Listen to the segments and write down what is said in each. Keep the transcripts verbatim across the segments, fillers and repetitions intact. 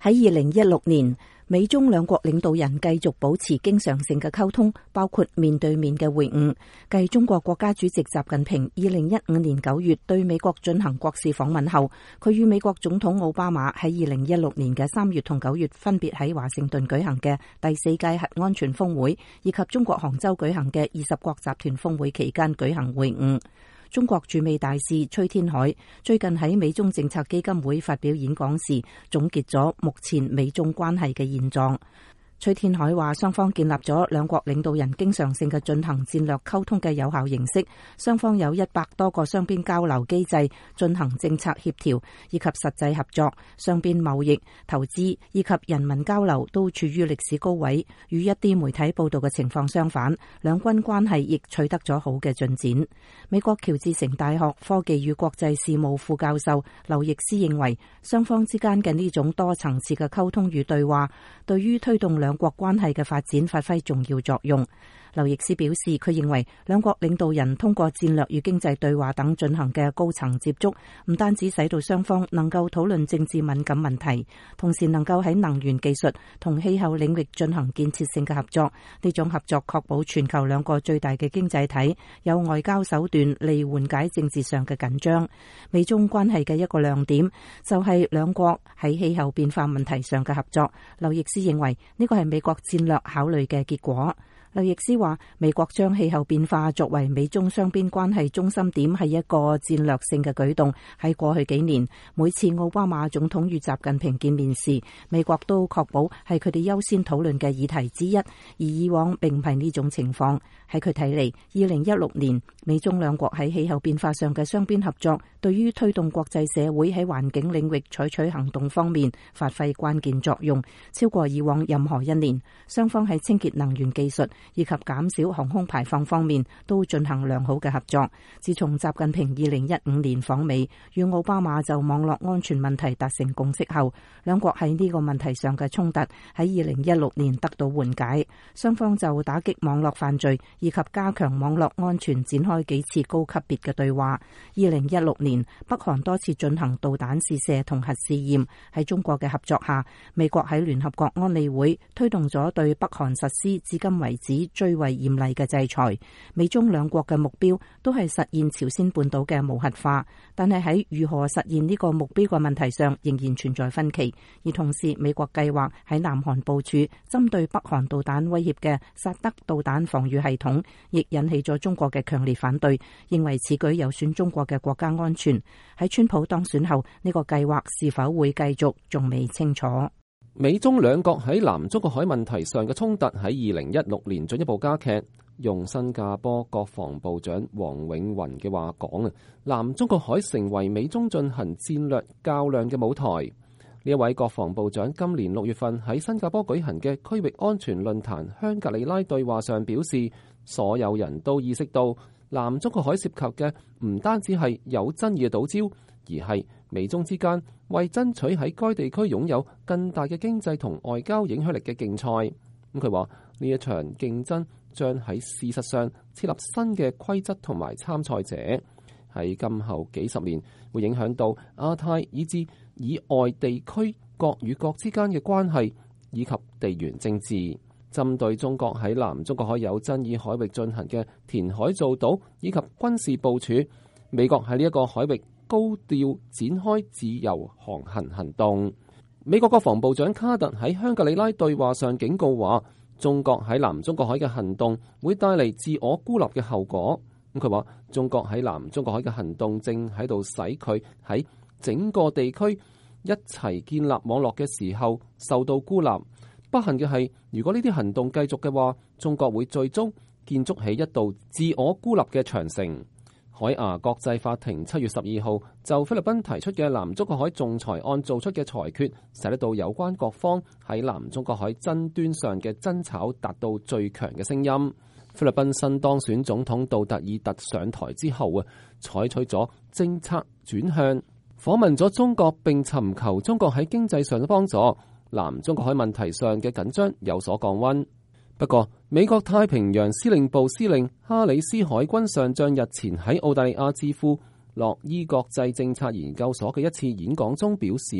喺二零一六年，美中兩國領導人繼續保持經常性嘅溝通，包括面對面嘅會晤。繼中國國家主席習近平二零一五年九月對美國進行國事訪問後，佢與美國總統奧巴馬喺二零一六年嘅三月同九月分別喺華盛頓舉行嘅第四屆核安全峰會，以及中國杭州舉行嘅二十國集團峰會期間舉行會晤。中國駐美大使崔天凱最近喺美中政策基金會發表演講時，總結咗目前美中關係嘅現狀。崔天凱話，雙方建立咗兩國領導人經常性嘅進行戰略溝通嘅有效形式，雙方有一百多個雙邊交流機制進行政策協調以及實際合作，雙邊貿易、投資以及人民交流都處於歷史高位。與一啲媒體報道嘅情況相反，兩軍關係亦取得咗好嘅進展。美國喬治城大學科技與國際事務副教授劉易斯認為，雙方之間嘅呢種多層次嘅溝通與對話，對於推動兩國關係嘅發展發揮重要作用。劉易斯表示，佢認為兩國領導人通過戰略與經濟對話等進行嘅高層接觸，唔單止使到雙方能夠討論政治敏感問題，同時能夠喺能源技術同氣候領域進行建設性嘅合作。呢種合作確保全球兩個最大嘅經濟體有外交手段嚟緩解政治上嘅緊張。美中關係嘅一個亮點就係兩國喺氣候變化問題上嘅合作。劉易斯認為呢個係美國戰略考慮嘅結果。劉易斯話，美國將氣候變化作為美中雙邊關係中心點係一個戰略性嘅舉動。喺過去幾年，每次奧巴馬總統與習近平見面時，美國都確保係佢哋優先討論嘅議題之一，而以往並唔係呢種情況。喺佢睇嚟，二零一六年美中兩國喺氣候變化上嘅雙邊合作，對於推動國際社會喺環境領域採取行動方面發揮關鍵作用，超過以往任何一年。雙方喺清潔能源技術以及減少航空排放方面都進行良好嘅合作。自從習近平二零一五年訪美，與奧巴馬就網絡安全問題達成共識後，兩國喺呢個問題上嘅衝突喺二零一六年得到緩解。雙方就打擊網絡犯罪以及加強網絡安全展開幾次高級別嘅對話。二零一六年，北韓多次進行導彈試射同核試驗。喺中國嘅合作下，美國喺聯合國安理會推動咗對北韓實施至今為止最為嚴厲嘅制裁。美中兩國嘅目標都係實現朝鮮半島嘅無核化，但係喺如何實現呢個目標嘅問題上仍然存在分歧。而同時，美國計劃喺南韓部署針對北韓導彈威脅嘅薩德導彈防禦系統，亦引起咗中國嘅強烈反對，認為此舉有損中國嘅國家安全。喺川普當選後，呢個計劃是否會繼續，仲未清楚。 美中兩國喺南中國海問題上嘅衝突喺二零一六年進一步加劇。用新加坡國防部長黃永雲嘅話講啊，南中國海成為美中進行戰略較量嘅舞台。呢一位國防部長今年六月份喺新加坡舉行嘅區域安全論壇香格里拉對話上表示，所有人都意識到南中國海涉及嘅唔單止係有爭議嘅島礁，而係美中之間為爭取喺該地區擁有更大嘅經濟同外交影響力嘅競賽。咁佢話呢一場競爭將喺事實上設立新嘅規則同埋參賽者，喺今後幾十年會影響到亞太以至以外地區國與國之間嘅關係以及地緣政治。針對中國喺南中國海有爭議海域進行嘅填海造島以及軍事部署，美國喺呢一個海域高調展開自由航行行動。美國國防部長卡特喺香格里拉對話上警告話，中國喺南中國海嘅行動會帶嚟自我孤立嘅後果。咁佢話，中國喺南中國海嘅行動正喺度使佢喺整個地區一齊建立網絡嘅時候受到孤立。不幸嘅係，如果呢啲行動繼續嘅話，中國會最終建築起一道自我孤立嘅長城。海牙國際法庭七月十二號就菲律賓提出嘅南中國海仲裁案做出嘅裁決，使得到有關各方喺南中國海爭端上嘅爭吵達到最強嘅聲音。菲律賓新當選總統杜特爾特上台之後啊，採取咗政策轉向，訪問咗中國並尋求中國喺經濟上嘅幫助，南中國海問題上嘅緊張有所降溫。不過，美國太平洋司令部司令哈里斯海軍上將日前喺澳大利亞智庫洛伊國際政策研究所嘅一次演講中表示，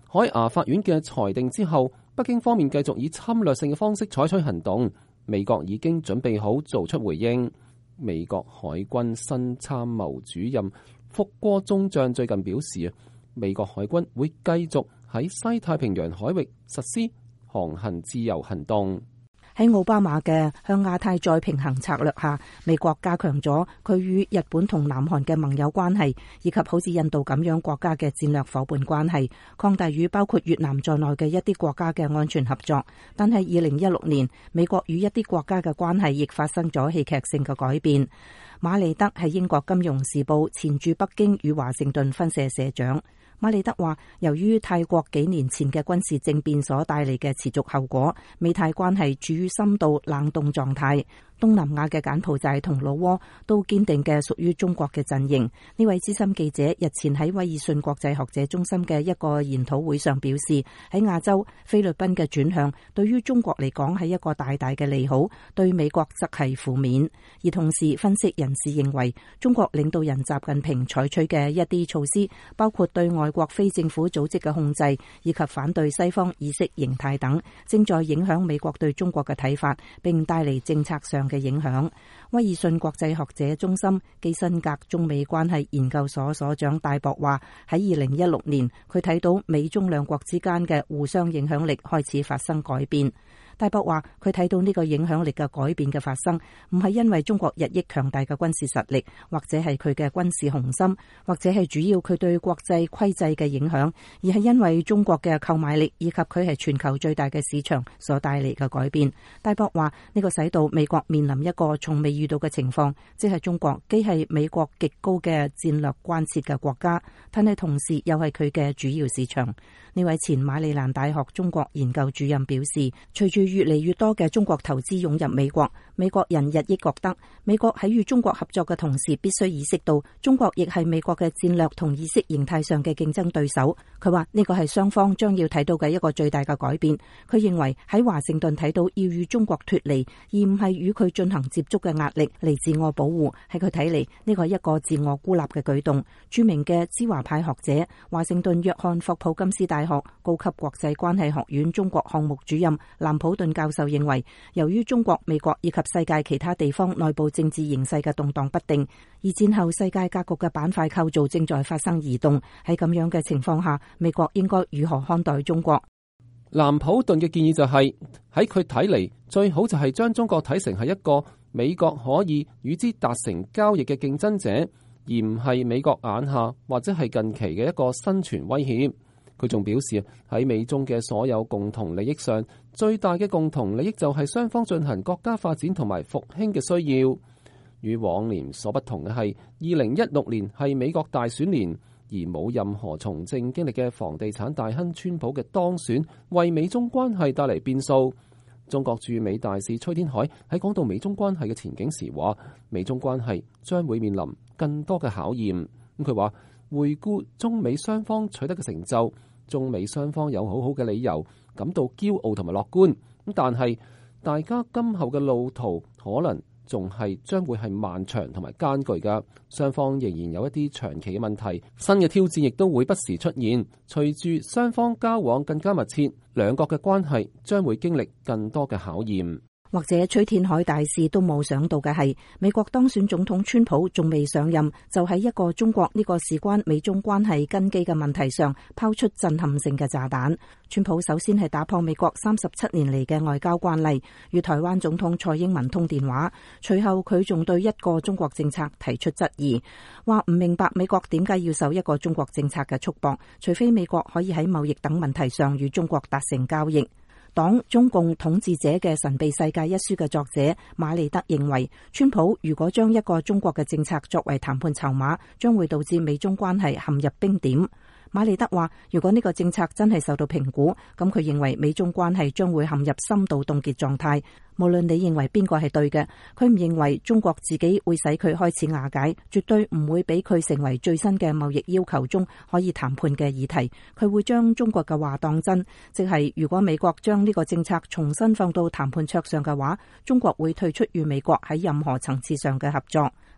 海牙法院嘅裁定之後，北京方面繼續以侵略性嘅方式採取行動，美國已經準備好做出回應。美國海軍新參謀主任福戈中將最近表示，美國海軍會繼續喺西太平洋海域實施航行自由行動。 喺奧巴馬嘅向亞太再平衡策略下，美國加強咗佢與日本同南韓嘅盟友關係，以及好似印度咁樣國家嘅戰略夥伴關係，擴大與包括越南在內嘅一啲國家嘅安全合作。但係二零一六年，美國與一啲國家嘅關係亦發生咗戲劇性嘅改變。馬利德係英國金融時報前駐北京與華盛頓分社社長。馬利德話，由於泰國幾年前嘅軍事政變所帶嚟嘅持續後果，美泰關係處於深度冷凍狀態。東南亞嘅柬埔寨同老撾都堅定嘅屬於中國嘅陣營。呢位資深記者日前喺威爾遜國際學者中心嘅一個研討會上表示，喺亞洲菲律賓嘅轉向對於中國嚟講係一個大大嘅利好，對美國則係負面。而同時分析人士認為，中國領導人習近平採取嘅一啲措施，包括對外國非政府組織嘅控制，以及反對西方意識形態等，正在影響美國對中國嘅睇法，並帶嚟政策上嘅影響。威爾遜國際學者中心基辛格中美關係研究所所長戴博話，喺二零一六年，佢睇到美中兩國之間嘅互相影響力開始發生改變。戴博話，佢睇到呢個影響力嘅改變嘅發生，唔係因為中國日益強大嘅軍事實力，或者係佢嘅軍事雄心，或者係主要佢對國際規制嘅影響，而係因為中國嘅購買力以及佢係全球最大嘅市場所帶嚟嘅改變。戴博話，呢個使到美國面臨一個從未遇到嘅情況，即係中國既係美國極高嘅戰略關切嘅國家，但係同時又係佢嘅主要市場。呢位前馬里蘭大學中國研究主任表示，隨住越嚟越多嘅中國投資湧入美國，美國人日益覺得美國喺與中國合作嘅同時，必須意識到中國亦係美國嘅戰略同意識形態上嘅競爭對手。佢話呢個係雙方將要睇到嘅一個最大嘅改變。佢認為喺華盛頓睇到要與中國脫離，而唔係與佢進行接觸嘅壓力嚟自我保護，喺佢睇嚟呢個係一個自我孤立嘅舉動。著名嘅知華派學者、華盛頓約翰霍普金斯大學高級國際關係學院中國項目主任藍普頓教授認為，由於中國、美國以及世界其他地方內部政治形勢嘅動盪不定，而戰後世界格局嘅板塊構造正在發生移動。喺咁樣嘅情況下，美國應該如何看待中國？ 藍普頓嘅建議就係喺佢睇嚟，最好就係將中國睇成係一個美國可以與之達成交易嘅競爭者，而唔係美國眼下或者係近期嘅一個生存威脅。佢仲表示，喺美中嘅所有共同利益上，最大嘅共同利益就係雙方進行國家發展同埋復興嘅需要。與往年所不同嘅係，二零一六年係美國大選年，而冇任何從政經歷嘅房地產大亨川普嘅當選，為美中關係帶嚟變數。中國駐美大使崔天凱喺講到美中關係嘅前景時話，美中關係將會面臨更多嘅考驗。咁佢話，回顧中美雙方取得嘅成就，中美雙方有好好嘅理由感到驕傲同埋樂觀。咁但係大家今後嘅路途可能仲係將會係漫長同埋艱巨㗎，雙方仍然有一啲長期嘅問題，新嘅挑戰亦都會不時出現。隨住雙方交往更加密切，兩國嘅關係將會經歷更多嘅考驗。 或者崔天凱大使都冇想到嘅係，美國當選總統川普仲未上任，就喺一個中國呢個事關美中關係根基嘅問題上拋出震撼性嘅炸彈。川普首先係打破美國三十七年嚟嘅外交慣例，與台灣總統蔡英文通電話。隨後佢仲對一個中國政策提出質疑，話唔明白美國點解要受一個中國政策嘅束縛，除非美國可以喺貿易等問題上與中國達成交易。黨中共統治者嘅神秘世界一書嘅作者馬利德認為，川普如果將一個中國嘅政策作為談判籌碼，將會導致美中關係陷入冰點。馬利德話，如果呢個政策真係受到評估，咁佢認為美中關係將會陷入深度凍結狀態。無論你認為邊個係對嘅，佢唔認為中國自己會使佢開始瓦解，絕對唔會俾佢成為最新嘅貿易要求中可以談判嘅議題。佢會將中國嘅話當真，即係如果美國將呢個政策重新放到談判桌上嘅話，中國會退出與美國喺任何層次上嘅合作。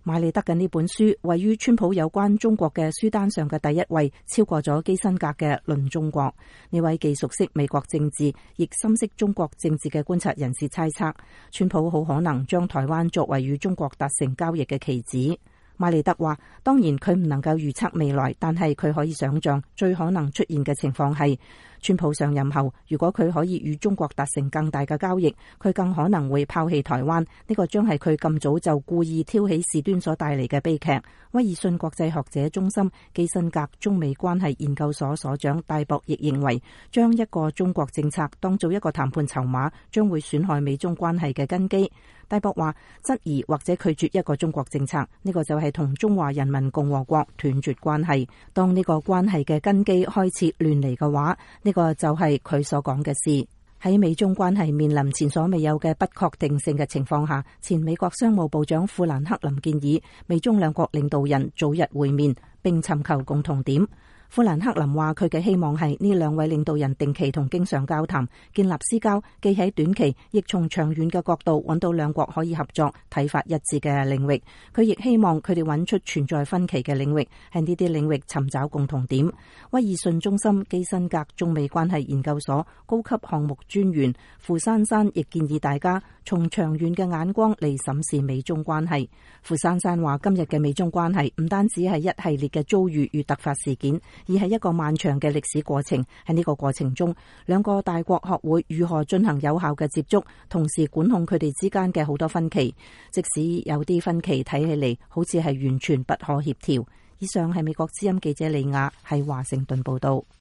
馬利德嘅呢本書位於川普有關中國嘅書單上嘅第一位，超過咗基辛格嘅《論中國》。呢位既熟悉美國政治，亦深悉中國政治嘅觀察人士猜測，川普好可能將台灣作為與中國達成交易嘅棋子。馬利德話，當然佢唔能夠預測未來，但係佢可以想象最可能出現嘅情況係，川普上任後，如果佢可以與中國達成更大嘅交易，佢更可能會拋棄台灣。呢個將係佢咁早就故意挑起事端所帶嚟嘅悲劇。威爾遜國際學者中心基辛格中美關係研究所所長戴博亦認為，將一個中國政策當做一個談判籌碼，將會損害美中關係嘅根基。戴博話，質疑或者拒絕一個中國政策，呢個就係同中華人民共和國斷絕關係。當呢個關係嘅根基開始亂嚟嘅話，呢個就係佢所講嘅事。喺美中關係面臨前所未有嘅不確定性嘅情況下，前美國商務部長富蘭克林建議美中兩國領導人早日會面，並尋求共同點。富蘭克林話，佢嘅希望係呢兩位領導人定期同經常交談，建立私交，既喺短期亦從長遠嘅角度揾到兩國可以合作、睇法一致嘅領域。佢亦希望佢哋揾出存在分歧嘅領域，喺呢啲領域尋找共同點。威爾遜中心基辛格中美關係研究所高級項目專員傅珊珊亦建議大家從長遠嘅眼光嚟審視美中關係。傅珊珊話，今日嘅美中關係唔單止係一系列嘅遭遇與突發事件，而係一個漫長嘅歷史過程。喺呢個過程中，兩個大國學會如何進行有效嘅接觸，同時管控佢哋之間嘅好多分歧，即使有啲分歧睇起嚟好似係完全不可協調。以上係美國之音記者李雅喺華盛頓報道。